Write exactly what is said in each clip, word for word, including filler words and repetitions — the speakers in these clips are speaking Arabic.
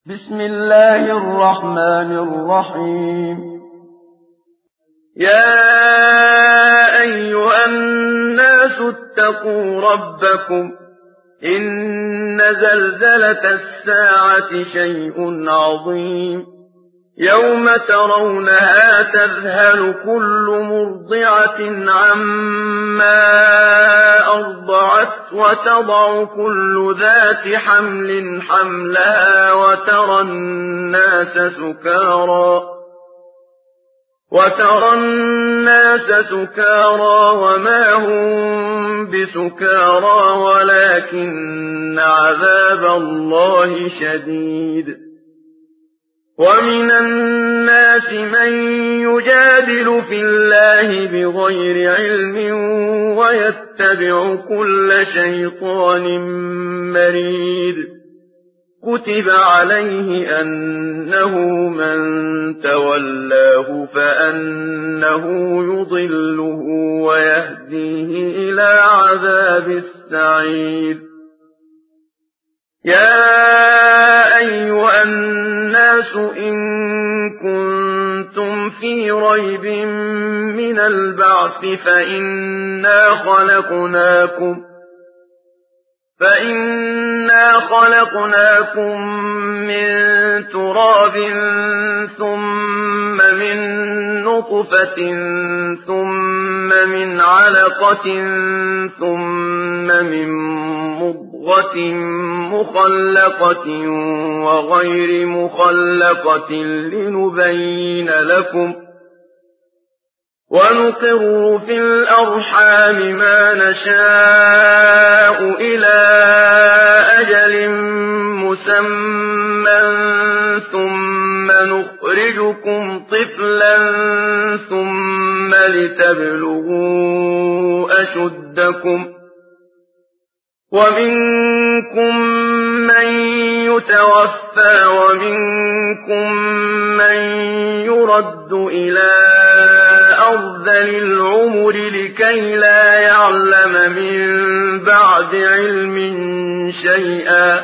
بسم الله الرحمن الرحيم يا أيها الناس اتقوا ربكم إن زلزلة الساعة شيء عظيم يوم ترونها تذهل كل مرضعة عما أرضعت وتضع كل ذات حمل حملها وترى الناس سكارى وترى الناس سكارى وما هم بسكارى ولكن عذاب الله شديد ومن الناس من يجادل في الله بغير علم ويتبع كل شيطان مريد كتب عليه أنه من تولاه فأنه يضله ويهديه إلى عذاب السعير يا أيها الناس إن كنتم في ريب من البعث فإنا خلقناكم فإنا خلقناكم من تراب ثم من نطفة ثم من علقة ثم من مضغة مخلقة وغير مخلقة لنبين لكم ونقر في الأرحام ما نشاء إلى أجل مسمى ثم نخرجكم طفلا ثم لتبلغوا أشدكم ومنكم من يتوفى ومنكم من يرد إلى أرذل العمر لكي لا يعلم من بعد علم شيئا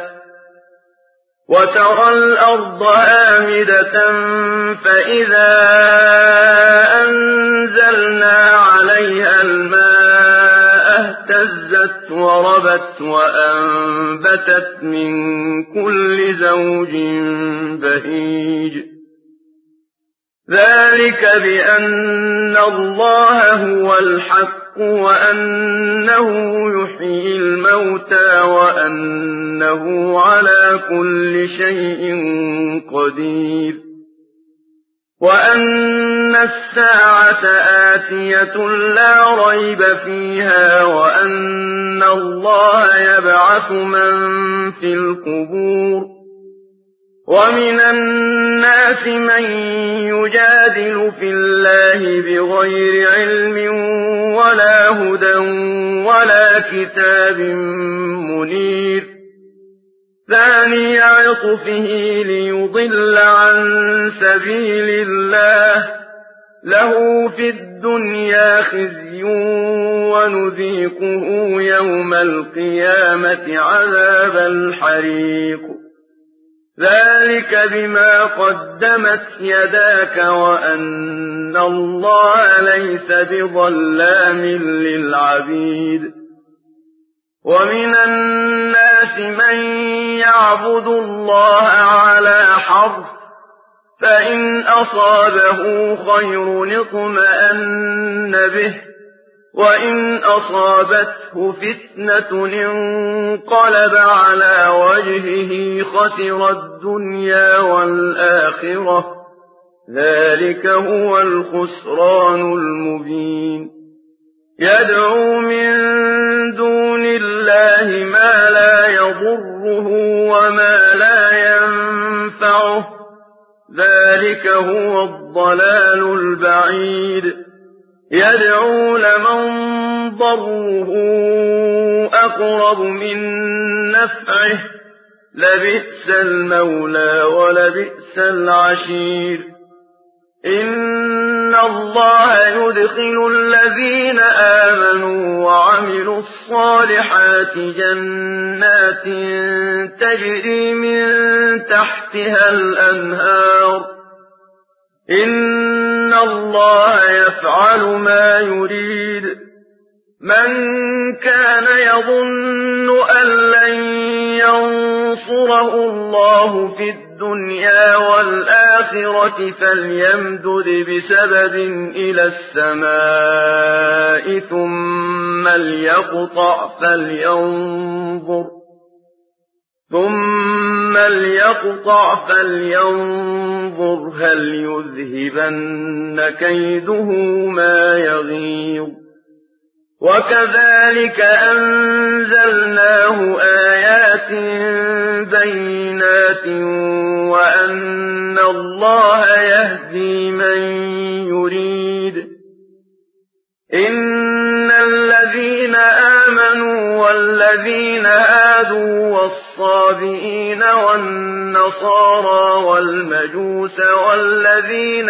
وترى الأرض هامدة فإذا أنزلنا عليها الماء اهتزت وربت وأنبتت من كل زوج بهيج ذلك بأن الله هو الحق وأنه يحيي الموتى وأنه على كل شيء قدير وأن الساعة آتية لا ريب فيها وأن الله يبعث من في القبور ومن الناس من يجادل في الله بغير علم ولا هدى ولا كتاب منير ثاني عطفه ليضل عن سبيل الله له في الدنيا خزي ونذيقه يوم القيامة عذاب الحريق ذلك بما قدمت يداك وأن الله ليس بظلام للعبيد ومن الناس من يعبد الله على حرف فإن أصابه خير اطمأن به وإن أصابته فتنة انقلب على وجهه خسر الدنيا والآخرة ذلك هو الخسران المبين يدعو من دون الله ما لا يضره وما لا ينفعه ذلك هو الضلال البعيد يدعو لمن ضره أقرب من نفعه لبئس المولى ولبئس العشير إن الله يدخل الذين آمنوا وعملوا الصالحات جنات تجري من تحتها الأنهار إن الله يفعل ما يريد من كان يظن أن لن ينصره الله في الدنيا والآخرة فليمدد بسبب إلى السماء ثم ليقطع فلينظر ثم ليقطع فلينظر هل يذهبن كيده ما يغيظ وكذلك أنزلناه آيات بينات وأن الله يهدي من يريد إن الذين آمنوا والذين هادوا والصابئين والنصارى والمجوس والذين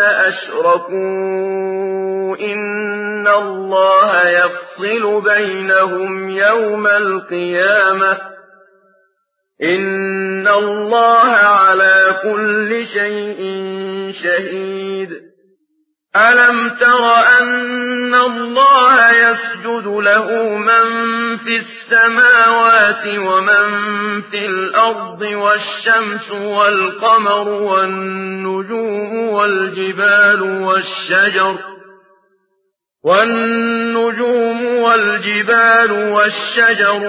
أشركوا إن الله يفصل بينهم يوم القيامة إن الله على كل شيء شهيد ألم تر أن الله يسجد له من في السماوات ومن في الأرض والشمس والقمر والنجوم والجبال والشجر والنجوم والجبال والشجر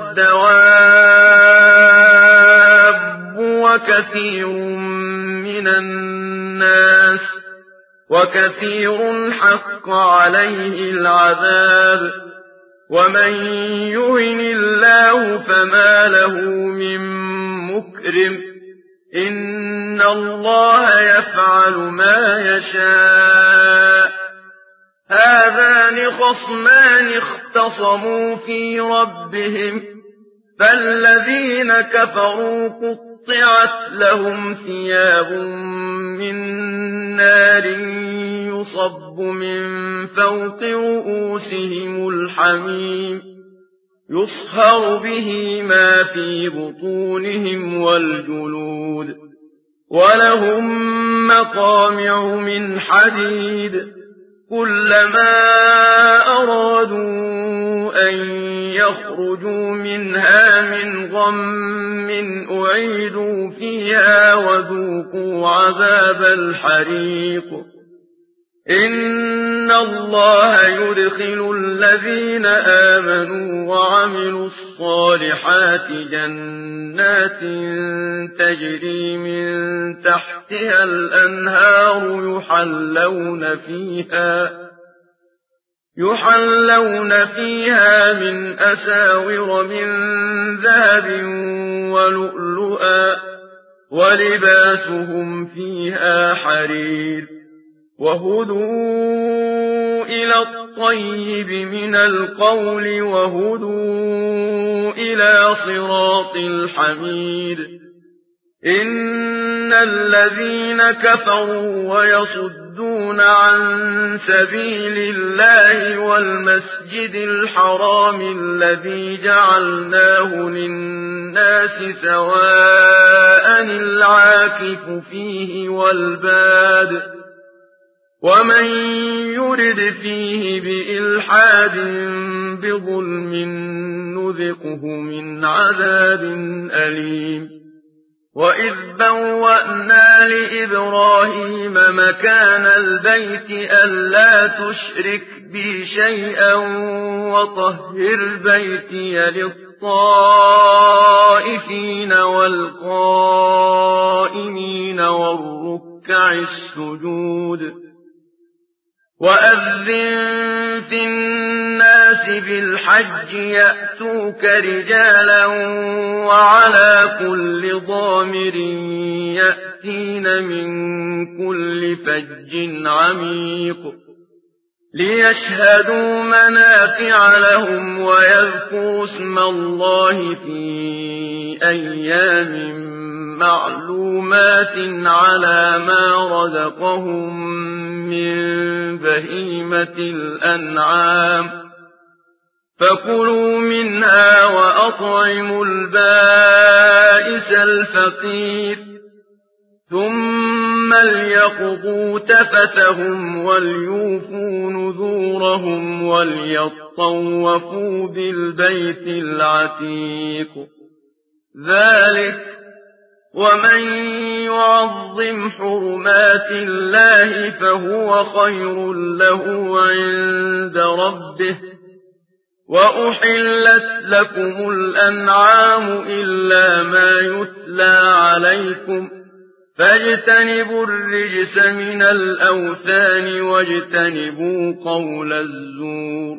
والدواب وكثير من الناس وكثير حق عليه العذاب ومن يهن الله فما له من مكرم إن الله يفعل ما يشاء هذان خصمان اختصموا في ربهم فالذين كفروا قطعت لهم ثياب من نار يصب من فوق رؤوسهم الحميم يصهر به ما في بطونهم والجلود ولهم مقامع من حديد كلما أرادوا أن يخرجوا منها من غم أعيدوا فيها وذوقوا عذاب الحريق إن الله يدخل الذين آمنوا وعملوا الصالحات جنات تجري من تحتها الأنهار يحلون فيها يحلون فيها من أساور من ذهب ولؤلؤا ولباسهم فيها حرير وهدوا إلى الطيب من القول وهدوا إلى صراط الحميد إن الذين كفروا ويصدون عن سبيل الله والمسجد الحرام الذي جعلناه للناس سواء العاكف فيه والباد ومن يرد فيه بإلحاد بظلم نذقه من عذاب أليم وإذ بوأنا لإبراهيم مكان البيت ألا تشرك بي شيئا وطهر بيتي للطائفين والقائمين والركع السجود وأذن في الناس بالحج يأتوك رجالا وعلى كل ضامر يأتين من كل فج عميق ليشهدوا منافع لهم ويذكروا اسم الله في أيام معلومات على ما رزقهم من بهيمة الأنعام فكلوا منها وأطعموا البائس الفقير ثم ليقضوا تفثهم وليوفوا نذورهم وليطوفوا بالبيت العتيق ذلك ومن يعظم حرمات الله فهو خير له عند ربه وأحلت لكم الأنعام إلا ما يتلى عليكم فاجتنبوا الرجس من الأوثان واجتنبوا قول الزور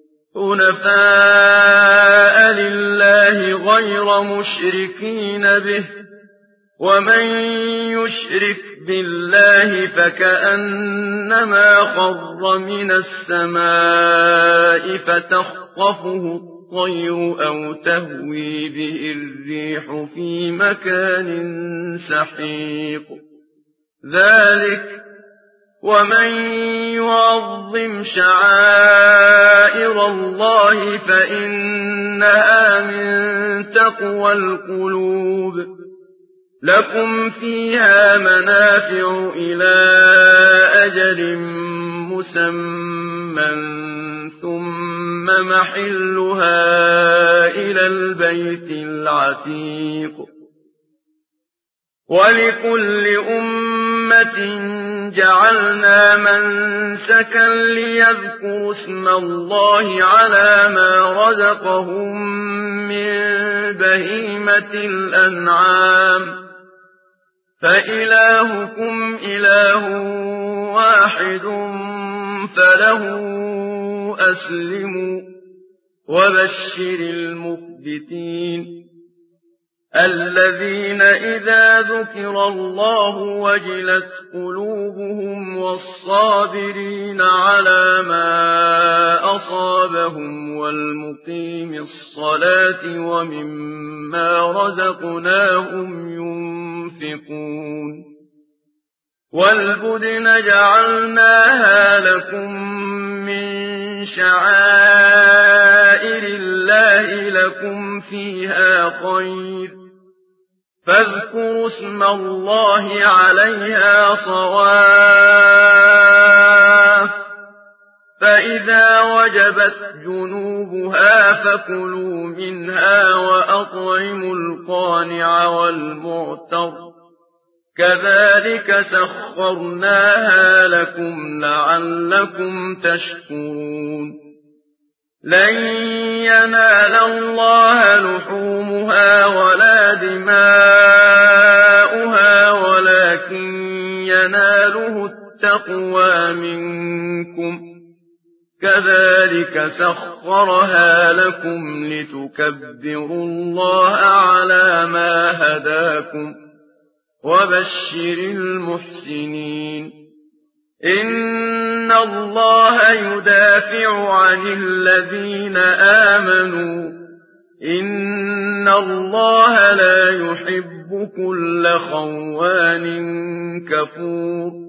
حنفاء لله غير مشركين به ومن يشرك بالله فكأنما خر من السماء فتخطفه الطير أو تهوي به الريح في مكان سحيق ذلك ومن يعظم شعائر الله فإنها من تقوى القلوب لكم فيها منافع إلى أجل مسمى ثم محلها إلى البيت العتيق ولكل أمة جعلنا منسكا ليذكروا اسم الله على ما رزقهم من بهيمة الأنعام فإلهكم إله واحد فله أسلموا وبشر المخبتين الذين إذا ذكر الله وجلت قلوبهم والصابرين على ما أصابهم والمقيم الصلاة ومما رزقناهم ينفقون والبدن جعلناها لكم من شعائر الله لكم فيها خير فاذكروا اسم الله عليها صواف فإذا وجبت جنوبها فكلوا منها وأطعموا القانع والمعتر كذلك سخرناها لكم لعلكم تشكرون لن ينال الله لحومها ولا دماؤها ولكن يناله التقوى منكم كذلك سخرها لكم لتكبروا الله على ما هداكم وبشر المحسنين إن الله يدافع عن الذين آمنوا إن الله لا يحب كل خوان كفور